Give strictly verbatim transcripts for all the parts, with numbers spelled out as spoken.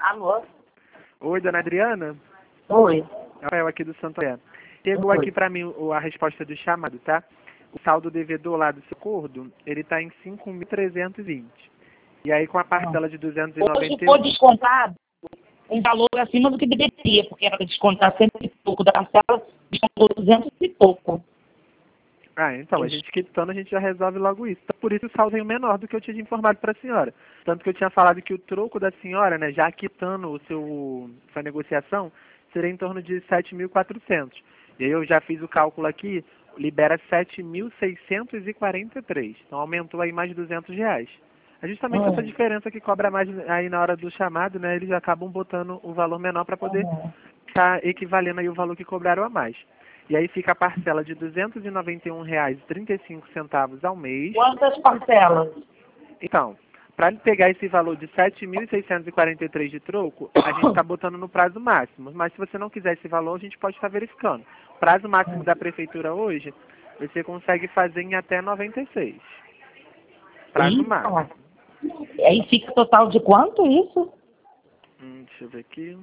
Alô? Oi, dona Adriana? Oi. Rafael aqui do Santo André. Chegou Oi. aqui para mim o- a resposta do chamado, tá? O saldo devedor lá do seu acordo, ele está em cinco mil trezentos e vinte. E aí com a parcela de duzentos e Hoje noventa e foi um... descontado um valor acima do que deveria, porque era para descontar cento e pouco da parcela, descontou duzentos e pouco. Ah, então, a gente quitando, a gente já resolve logo isso. Então, por isso o saldo veio menor do que eu tinha informado para a senhora. Tanto que eu tinha falado que o troco da senhora, né, já quitando o seu, sua negociação, seria em torno de sete mil e quatrocentos. E aí eu já fiz o cálculo aqui, libera sete mil seiscentos e quarenta e três. Então aumentou aí mais de duzentos reais. É justamente essa Hum. diferença que cobra mais aí na hora do chamado, né, eles acabam botando o valor menor para poder Uhum. estar equivalendo aí o valor que cobraram a mais. E aí fica a parcela de duzentos e noventa e um reais e trinta e cinco centavos ao mês. Quantas parcelas? Então, para pegar esse valor de sete mil seiscentos e quarenta e três de troco, a gente está botando no prazo máximo. Mas se você não quiser esse valor, a gente pode estar verificando. Prazo máximo da prefeitura hoje, você consegue fazer em até noventa e seis. Prazo Eita. máximo. Aí fica total de quanto isso? Hum, deixa eu ver aqui.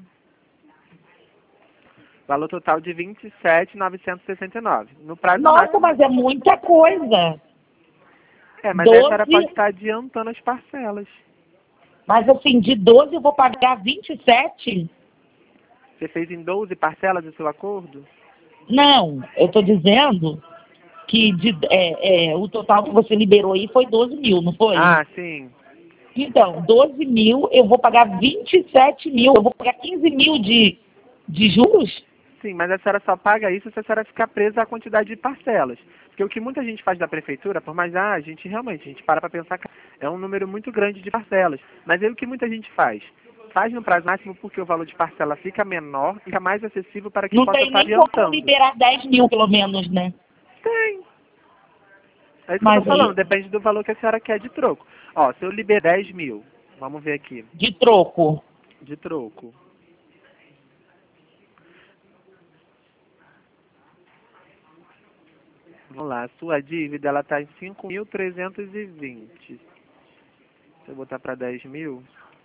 Valor total de vinte e sete mil novecentos e sessenta e nove. No prazo Nossa, máximo. mas é muita coisa. É, mas aí a senhora doze, pode estar adiantando as parcelas. mas assim, de doze eu vou pagar vinte e sete? Você fez em doze parcelas o seu acordo? Não, eu estou dizendo que de, é, é, o total que você liberou aí foi doze mil, não foi? Ah, sim. Então, doze mil, eu vou pagar vinte e sete mil, eu vou pagar quinze mil de, de juros? Sim, mas a senhora só paga isso se a senhora ficar presa à quantidade de parcelas. Porque o que muita gente faz da prefeitura, por mais, ah, a gente realmente, a gente para para pensar que é um número muito grande de parcelas. Mas aí o que muita gente faz? Faz no prazo máximo porque o valor de parcela fica menor e fica mais acessível para quem Não possa tem estar nem como adiantando. liberar dez mil, pelo menos, né? Tem. É isso que eu tô Mas falando, aí, depende do valor que a senhora quer de troco. Ó, se eu liberar dez mil, vamos ver aqui, de troco. de troco. Vamos lá, a sua dívida ela está em cinco mil trezentos e vinte. Se eu botar para dez mil,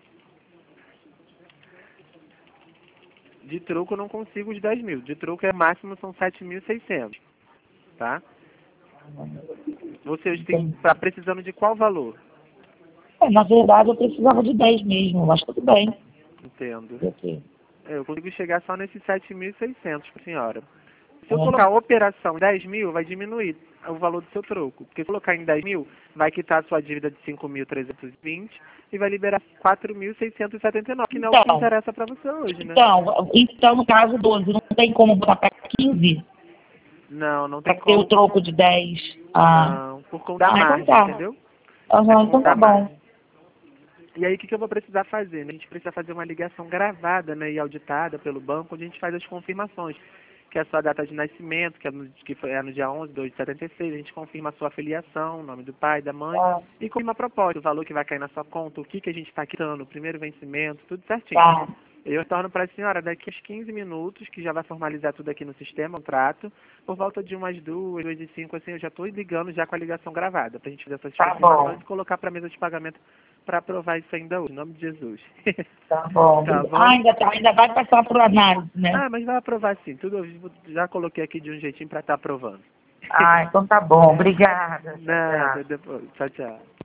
de troco eu não consigo os dez mil. De troco é máximo são sete mil e seiscentos, tá? Você está precisando de qual valor? É, na verdade, eu precisava de dez mesmo, mas tudo bem. Entendo. Ok. É, Eu consigo chegar só nesses sete mil e seiscentos para a senhora. Se eu É. colocar a operação em dez mil, vai diminuir o valor do seu troco. Porque se colocar em dez mil, vai quitar a sua dívida de cinco mil trezentos e vinte e vai liberar quatro mil seiscentos e setenta e nove, que não é o que Então, interessa para você hoje, né? então, então, no caso doze, não tem como botar para quinze? Não, não tem Para ter o como. troco de dez? Ah, Não, por conta da ah então margem, tá. entendeu? É Aham, por então conta tá da bom. margem. E aí, o que, que eu vou precisar fazer? Né? A gente precisa fazer uma ligação gravada, né, e auditada pelo banco, onde a gente faz as confirmações, que é a sua data de nascimento, que é no, que foi, é no dia onze de dois de setenta e seis, a gente confirma a sua filiação, o nome do pai, da mãe, Ah, e confirma a proposta, o valor que vai cair na sua conta, o que, que a gente está quitando, o primeiro vencimento, tudo certinho. tá. Eu retorno para a senhora daqui a uns quinze minutos, que já vai formalizar tudo aqui no sistema, o contrato. Por volta de umas duas, duas e cinco, assim, eu já estou ligando já com a ligação gravada, para a gente fazer essas Tá confirmações bom. e colocar para a mesa de pagamento para aprovar isso ainda hoje, em nome de Jesus. Tá bom. Tá Ah, bom? ainda, tá, ainda vai passar por análise, né? Ah, mas vai aprovar sim, tudo eu já coloquei aqui de um jeitinho para estar aprovando. Ah, então tá bom. Obrigada. Tchau, tchau. Nada, depois. Tchau, tchau.